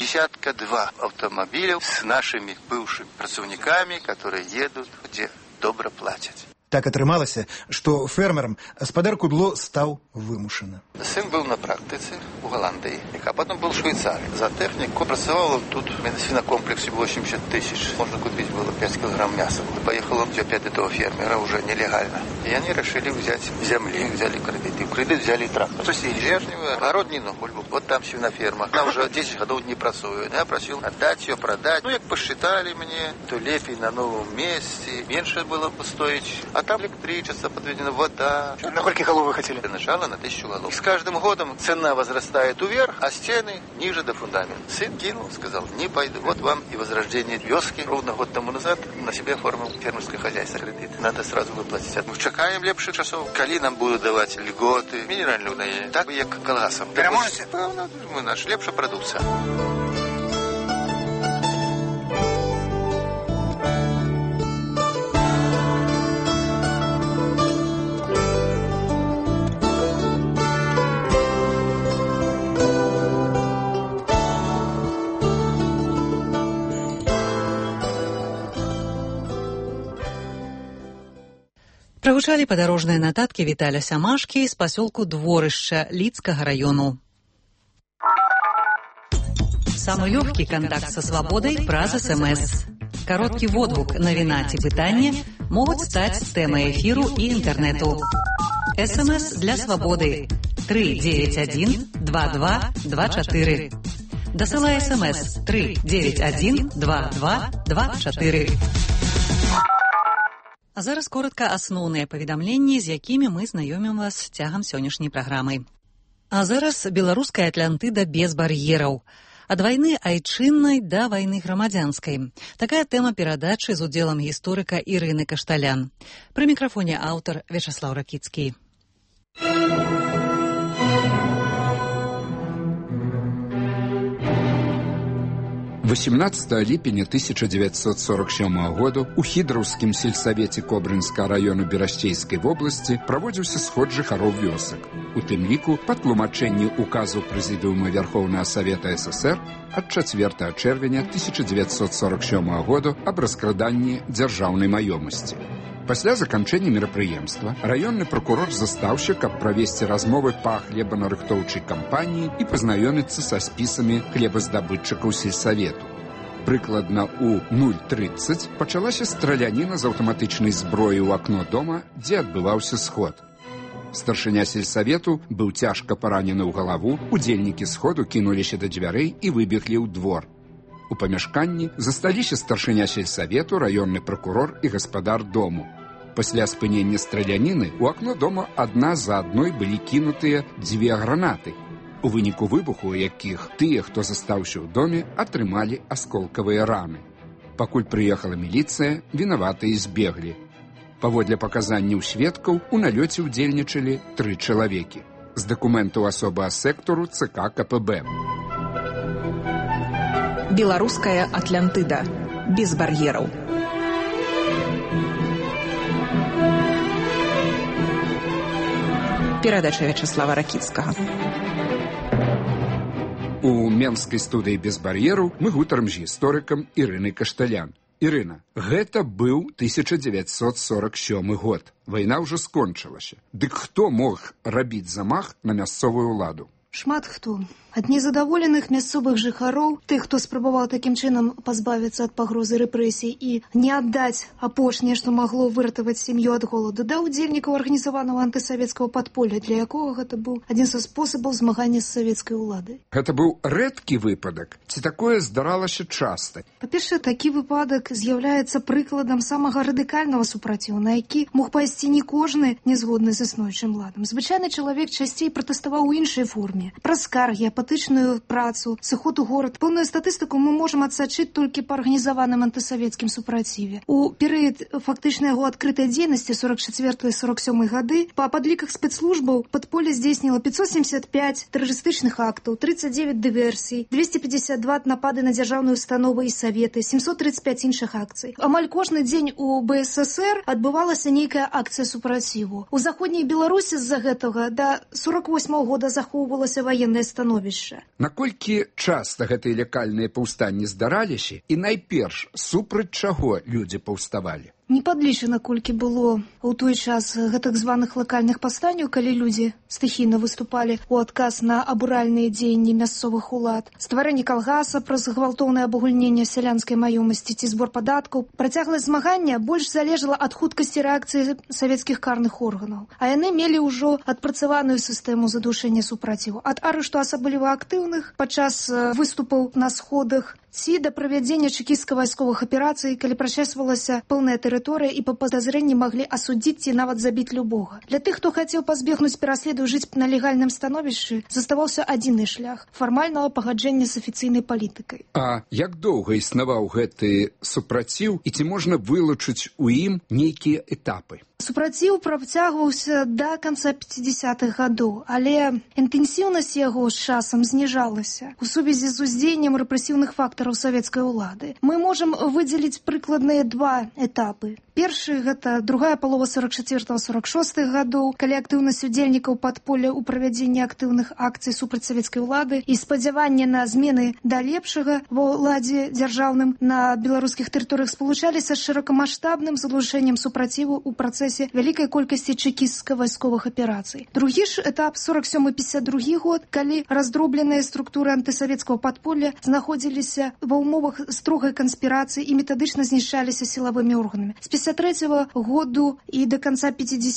52 автомобиля с нашими бывшими працовниками, которые едут, где добро платят. Так атрымалася, што фермерам спадар Кудло стаў вымушана. Сын был на практике в Голландии, а потом был в Швейцарии. За технику працевал тут в свинокомплексе 80 тысяч. Можно купить было 5 килограмм мяса. Поехал он опять этого фермера уже нелегально. И они решили взять земли, взяли кредиты. В кредит взяли и трактор. Соседи Лежнева, огород не ноль был. Вот там свиноферма. Она уже 10 годов не працует. Я просил отдать ее, продать. Ну, как посчитали мне, то лепей на новом месте. Меньше было бы стоить. А там электричество, подведена вода. На сколько голов вы хотели? Начало на 1000 голов. С каждым годом цена возрастает вверх, а стены ниже до фундамента. Сын кинул, сказал, не пойду. Вот вам и возрождение вёски. Ровно год тому назад на себе оформил фермерское хозяйство кредит. Надо сразу выплатить. Мы чекаем лепших часов. Коли нам будут давать льготы, минеральную наедь. Так, як колгасом. Переможете? Мы наш лепша продукция. Прогучалі падарожныя нататкі Віталя Сямашкі з пасёлку Дворышча Лідскага раёну. Самы лёгкі кантакт са свабодай праз СМС. Кароткі водгук, навіна ці пытанне могуць стаць тэмай эфіру і інтэрнэту. СМС для свабоды 391 2224. Дасылай СМС 391 2224. А зараз коротка асноўныя паведамленні, з якімі мы знаёмім вас цягам сённяшняй праграмы. А зараз беларуская Атлантыда без бар'ераў. Ад вайны айчыннай да вайны грамадзянскай. Такая тэма перадачы з удзелам гісторыка Ірыны Кашталян. Пры мікрафоне аўтар Вячаслаў Ракіцкі. 18 ліпеня 1947 году у хідраўскім сельсавеце Кобрынскага району Берасцейскай вобласці праводзіўся сход жыхароў вёсак. У тым ліку па тлумачэнні указу Прэзідыума Вярхоўнага Савета ССР ад 4 чэрвеня 1947 году аб раскраданні дзяржаўнай маёмасці. Пасля заканчэння мерапрыемства раённы пракурор застаўся, каб правесці размовы па хлебанарыхтоўчай кампаніі і пазнаёміцца са спісамі хлебаздабытчыкаў сельсавету. Прыкладна ў 0:30 пачалася страляніна з аўтаматычнай зброі ў акно дома, дзе адбываўся сход. Старшыня сельсавету быў цяжка паранены ў галаву, удзельнікі сходу кінуліся да дзвярэй і выбеглі ў двор. У памяшканні засталіся старшыня сельсавету, раённы пракурор і гаспадар дому. Пасля спынення страляніны у акно дома адна за адной былі кінутыя 2 гранаты, у выніку выбуху якіх тыя, хто застаўся ў доме, атрымалі асколкавыя раны. Пакуль прыехала міліцыя, вінаватыя збеглі. Паводле паказанняў сведкаў, у налёце ўдзельнічалі 3 чалавекі. З дакументаў асобы сектару ЦК КПБ. Беларуская Атлантыда. Без бар'ераў. Перадача Вячаслава Ракіцкага. У менскай студыі без бар'ераў мы гутарым з гісторыкам Ірынай Кашталян. Ірына, гэта быў 1947 год. Вайна ўжо скончылася. Дык хто мог рабіць замах на мясцовую ўладу? Шмат хто. Ад незадаволеных мясцовых жыхароў, тых, хто спрабаваў такім чынам пазбавіцца ад пагрозы рэпрэсій і не аддаць апошняе, што магло выратаваць сям'ю ад голаду, да ўдзельнікаў арганізаванага антысавецкага падполля, для якога гэта быў адзін са спосабаў змагання з савецкай уладай. Гэта быў рэдкі выпадак, ці такое здаралася часта? Па-першае, такі выпадак з'яўляецца прыкладам самага радыкальнага супраціўу, на які мог пайсці не кожны нязгодны з існуючым ладам. Звычайны чалавек часцей пратэставаў у іншай форме. Праз скаргі, апатычную працу, сыход у горад. Пэўную статыстыку мы можам адсачыць толькі па арганізаваным антысавецкім супраціве. У перыяд фактычнай яго адкрытай дзейнасці 44-47 гады па падліках спецслужбаў падполе здзейсніла 575 тэрарыстычных актаў, 39 дыверсій, 252 напады на дзяржаўныя установы і саветы, 735 іншых акцый. Амаль кожны дзень у БССР адбывалася нейкая акцыя супраціву. У заходняй Беларусі з-за гэтага да 48 года захоўвалася склалася ваеннае становішча. Наколькі часта гэтыя лякальныя паўстанні здараліся і найперш супраць чаго людзі паўставалі? Не падлічана, колькі было ў той час гэтых званых лакальных паўстанняў, калі людзі стыхійна выступалі ў адказ на абуральныя дзеянні мясцовых улад. Стварэнне калгаса праз гвалтоўнае абагульненне сялянскай маёмасці ці збор падаткаў. Працягласць змагання больш залежала ад хуткасці рэакцыі савецкіх карных органаў. А яны мелі ўжо адпрацаваную сістэму задушэння супраціву. Ад арышту асабліва актыўных падчас выступаў на сходах ці да правядзення чэкісцка-вайсковых аперацый, калі прачэсвалася пэўная тэрыторыя і па падазрэнні маглі асудзіць ці нават забіць любога. Для тых, хто хацеў пазбегнуць пераследу жыць на легальным становішчы, заставаўся адзіны шлях фармальнага пагаджэння з афіцыйнай палітыкай. А як доўга існаваў гэты супраціў і ці можна вылучыць у ім нейкія этапы? Супраціў працягваўся да канца 50-х гадоў, але інтэнсіўнасць яго з часам зніжалася ў сувязі з уздзеяннем рэпрэсіўных фактараў савецкай улады. Мы можам выдзеліць прыкладныя два этапы. Першы – гэта другая палова 44-46 гадоў, калі актыўнасць удзельнікаў падполля ў правядзенні актыўных акцый супраць савецкай улады і спадзяванне на змены да лепшага ва ўладзе дзяржаўным на беларускіх тэрыторыях спалучаліся з шырокамаштабным залучэннем супраціву ў працэсе вялікай колькасці чэкісцка-вайсковых аперацый. Другі ж этап 47-52 год, калі раздробленыя структуры антысавецкага падполля знаходзіліся ва ўмовах строгай канспірацыі і метадычна знішчаліся сілавымі органамі. З 53 году і да канца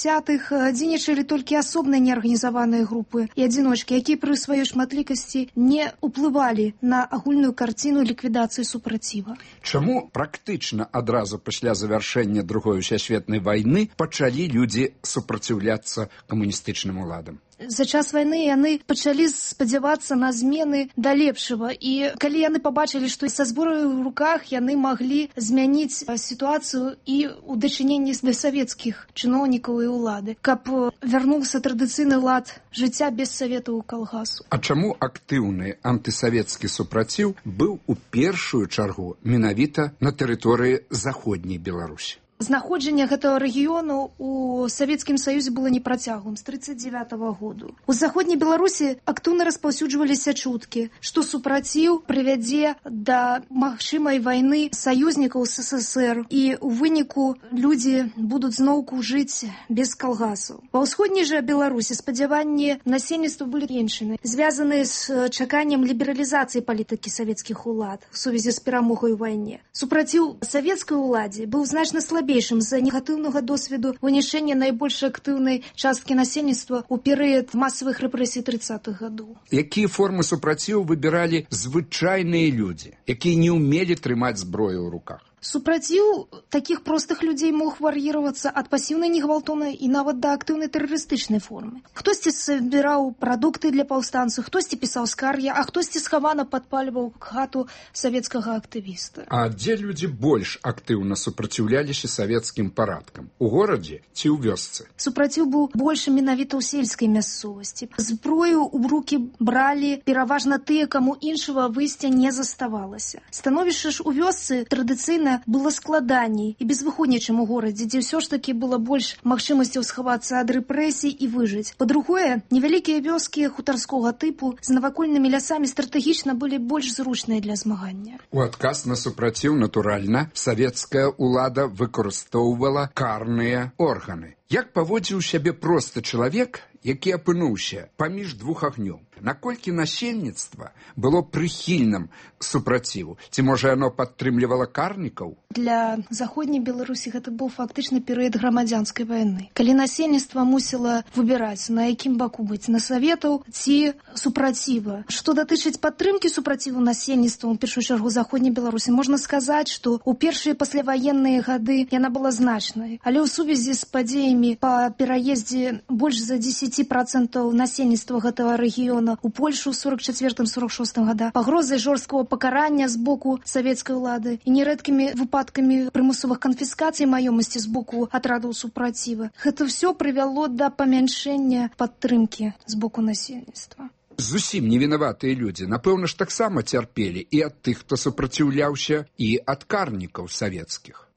50-х дзейнічалі толькі асобныя неарганізаваныя групы і адзіночкі, якія пры сваёй шматлікасці не ўплывалі на агульную карціну ліквідацыі супраціва. Чаму практычна адразу пасля завяршэння Другой сусветнай вайны пачалі людзі супраціўляцца камуністычным уладам? За час вайны яны пачалі спадзявацца на змены да лепшага. І калі яны пабачылі, што са зборай у руках яны маглі змяніць сітуацыю і ў дачыненні да савецкіх чыноўнікаў і ўлады, каб вярнуўся традыцыйны лад жыцця без саветаў калгасу. А чаму актыўны антысавецкі супраціў быў у першую чаргу менавіта на тэрыторыі заходняй Беларусі? Знаходжанне гэтага рэгіёну ў Савецкім Саюзе было непрацяглым з 1939 году. У заходняй Беларусі актыўна распаўсюджваліся чуткі, што супраціў прывядзе да магчымай вайны саюзнікаў з СССР і ў выніку людзі будуць зноўку жыць без калгасаў. Ва ўсходняй жа Беларусі спадзяванні насельніцтва былі іншымі, звязаныя з чаканнем лібералізацыі палітыкі савецкіх улад у сувязі з перамогай у вайне. Супраціў савецкай уладзе быў значна слабейшым з-за негатыўнага досведу вынішэння найбольш актыўнай часткі насельніцтва ў перыяд масавых рэпрэсій 30-х гадоў. Якія формы супраціву выбіралі звычайныя людзі, якія не ўмелі трымаць зброю ў руках? Супраціў такіх простых людзей мог вар'іравацца ад пасіўнай негвалтоўнай і нават да актыўнай тэрарыстычнай формы. Хтосьці збіраў прадукты для паўстанцаў, хтосьці пісаў скаргі, а хтосьці схавана падпальваў хату савецкага актывіста. А дзе людзі больш актыўна супраціўляліся савецкім парадкам? У горадзе ці ў вёсцы? Супраціў быў больш менавіта ў сельскай мясцовасці. Зброю ў рукі бралі пераважна тыя, каму іншага выйсця не заставалася. Становішча ж у вёсцы традыцыйна было складаней і безвыходней, чым у горадзе, дзе ўсё ж такі было больш магчымасцяў схавацца ад рэпрэсій і выжыць. Па-другое, невялікія вёскі хутарскога тыпу з навакольнымі лясамі стратэгічна былі больш зручныя для змагання. У адказ на супраціў, натуральна, савецкая ўлада выкарыстоўвала карныя органы. Як паводзіў сябе просты чалавек, які апынуўся паміж двух агнёў? Наколькі насельніцтва было прыхільным супраціву? Ці, можа, яно падтрымлівала карнікаў? Для заходняй Беларусі гэта быў фактычна перыяд грамадзянскай вайны. Калі насельніцтва мусіла выбіраць, на якім баку быць, на саветаў ці супраціва. Што датычыць падтрымкі супраціву насельніцтва, у першую чаргу заходняй Беларусі, можна сказаць, што ў першыя пасляваенныя гады яна была значнай. Але ў сувязі з падзеямі па пераездзе больш за 10% насельніцтва гэтага рэгіёна у Польшу ў 44-46 годах, пагрозай жорсткага пакарання з боку савецкай улады і нерэдкімі выпадкамі прымусовых канфіскацый маёмасці з боку атрадаў супраціва. Гэта ўсё прывяло да памяншэння падтрымкі з боку насельніцтва. Зусім невінаватыя людзі, напэўна ж, таксама цярпелі і ад тых, хто супраціўляўся, і ад карнікаў савецкіх.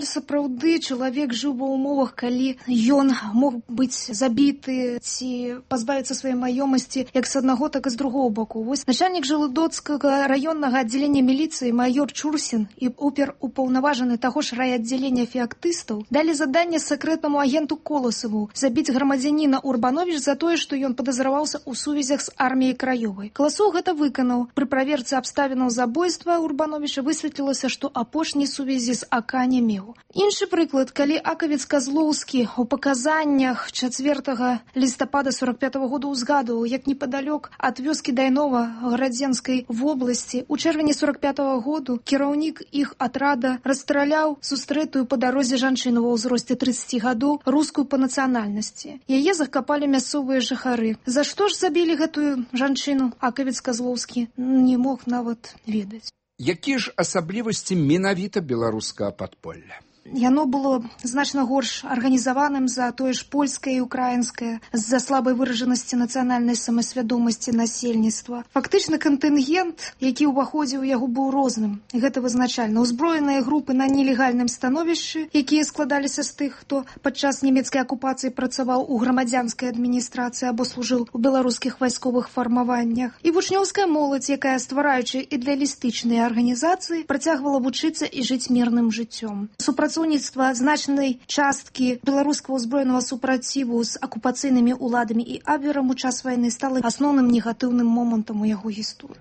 Сапраўды чалавек жыў ва ўмовах, калі ён мог быць забіты ці пазбавіцца сваёй маёмасці як з аднаго, так і з другого боку. Вось начальнік Жалудоцкага раённага аддзялення міліцыі майор Чурсін і оперупаўнаважаны таго ж райаддзялення феактыстаў далі заданне сакрэтнаму агенту Коласаву забіць грамадзяніна Урбанович за тое, што ён падазраваўся ў сувязях з арміяй краёвай. Коласоў гэта выканаў. Пры праверцы абставінаў забойства Урбановича высветлілася, што апошняй сувязі з АК не меў. Іншы прыклад, калі акавец Казлоўскі ў паказаннях 4 лістапада 45-го года ўзгадываў, як непадалёк ад вёскі Дайнова Гарадзенскай вобласці у чэрвені 45-го году кіраўнік іх атрада расстраляў сустрэтую па дарозе жанчыну ва ўзросце 30 гадоў, рускую па нацыянальнасці. Яе закапалі мясцовыя жыхары. За што ж забілі гэтую жанчыну, акавец Казлоўскі не мог нават ведаць. Якія ж асаблівасці менавіта беларускага падполля? Яно было значна горш арганізаваным за тое ж польскае і украінскае, з-за слабай выражанасці нацыянальнай самасвядомасці насельніцтва. Фактычна кантынгент, які ўваходзіў у яго, быў розным. Гэта вызначальна. Узброеныя групы на нелегальным становішчы, якія складаліся з тых, хто падчас нямецкай акупацыі працаваў у грамадзянскай адміністрацыі або служыў у беларускіх вайсковых фармаваннях. І вучнёўская моладзь, якая, ствараючы ідэалістычныя арганізацыі, працягвала вучыцца і жыць мірным жыццём. Супрацоўніцтва значнай часткі беларускага ўзброенага супраціву з акупацыйнымі ўладамі і абверам у час вайны стала асноўным негатыўным момантам у яго гісторыі.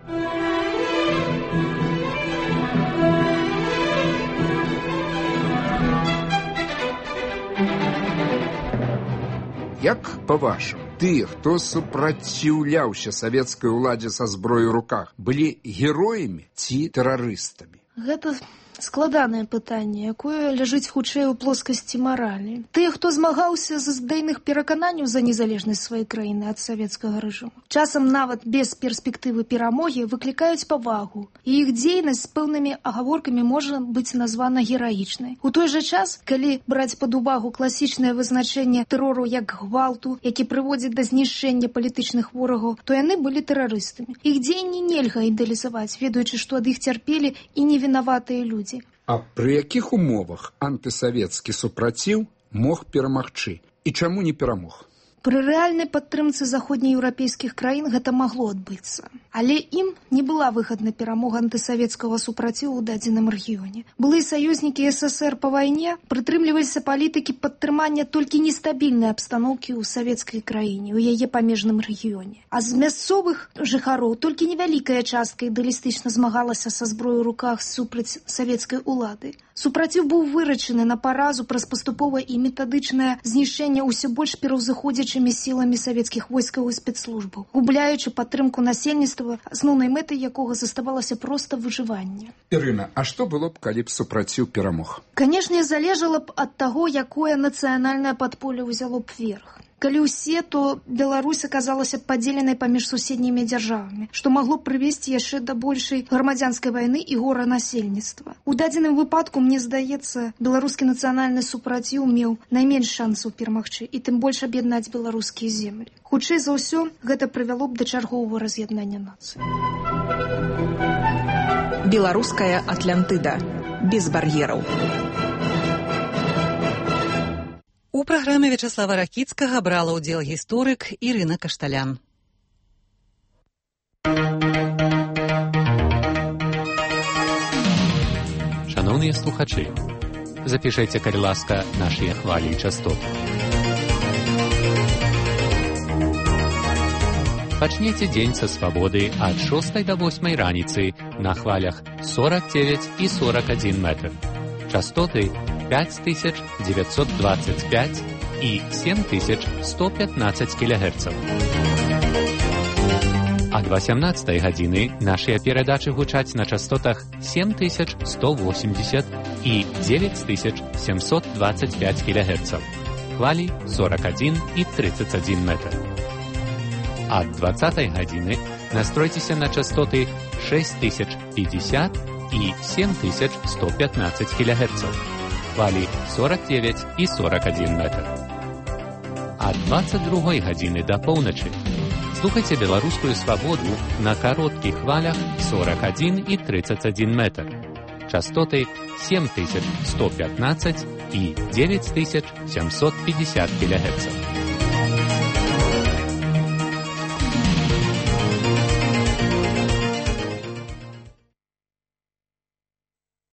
Як, па-вашаму, тыя, хто супраціўляўся савецкай уладзе са зброяй у руках, былі героямі ці тэрарыстамі? Гэта складанае пытанне, якое ляжыць хутчэй у плоскасці маралі. Тыя, хто змагаўся з ідэйных перакананняў за незалежнасць сваёй краіны ад савецкага рэжыму, часам нават без перспектывы перамогі выклікаюць павагу, і іх дзейнасць з пэўнымі агаворкамі можа быць названа гераічнай. У той жа час, калі браць пад увагу класічнае вызначэнне тэрору як гвалту, які прыводзіць да знішчэння палітычных ворагаў, то яны былі тэрарыстамі. Іх дзеянні нельга ідэалізаваць, ведаючы, што ад іх цярпелі і невінаватыя людзі. А пры якіх умовах антысавецкі супраціў мог перамагчы? І чаму не перамог? Пры рэальнай падтрымцы заходнееўрапейскіх краін гэта магло адбыцца. Але ім не была выгадна перамога антысавецкага супраціву ў дадзеным рэгіёне. Былыя саюзнікі СССР па вайне прытрымліваліся палітыкі падтрымання толькі нестабільнай абстаноўкі ў савецкай краіне, у яе памежным рэгіёне. А з мясцовых жыхароў толькі невялікая частка ідэалістычна змагалася са зброяй у руках супраць савецкай улады. Супраціў быў вырашаны на паразу праз паступовае і метадычнае знішчэнне ўсё больш пераўзыходзячымі сіламі савецкіх войскаў і спецслужбаў, губляючы падтрымку насельніцтва, асноўнай мэтай якога заставалася проста выжыванне. Ірына, а што было б, калі б супраціў перамог? Канешне, залежала б ад таго, якое нацыянальнае падполе ўзяло б верх. Калі ўсе, то Беларусь аказалася падзеленай паміж суседнімі дзяржавамі, што магло прывесці яшчэ да большай грамадзянскай вайны і гора насельніцтва. У дадзеным выпадку, мне здаецца, беларускі нацыянальны супраціў меў найменш шансаў перамагчы і тым больш аб'яднаць беларускія землі. Хутчэй за ўсё, гэта прывяло б да чарговага раз'яднання нацыі. Беларуская Атлантыда. Без бар'ераў. У праграме Вячаслава Ракіцкага брала ўдзел гісторык Ірына Кашталян. Шановныя слухачы, запішайце, калі ласка, нашыя хвалі і частоты. Пачніце дзень са свабоды ад 6 до 8 раніцы на хвалях 49 і 41 метр. Частоты 5925 і 7115 кГц. Ад 18 гадзіны нашыя перадачы гучаць на частотах 7180 і 9725 кГц. Хвалі 41 і 31 метр. Ад 20 гадзіны настройцеся на частоты 6050 і 7115 кГц. Хвалі 49 і 41 метр. Ад 22 гадзіны да поўначы слухайце беларускую свабоду на кароткіх хвалях 41 і 31 метр. частоты 7115 и 9750 кГц.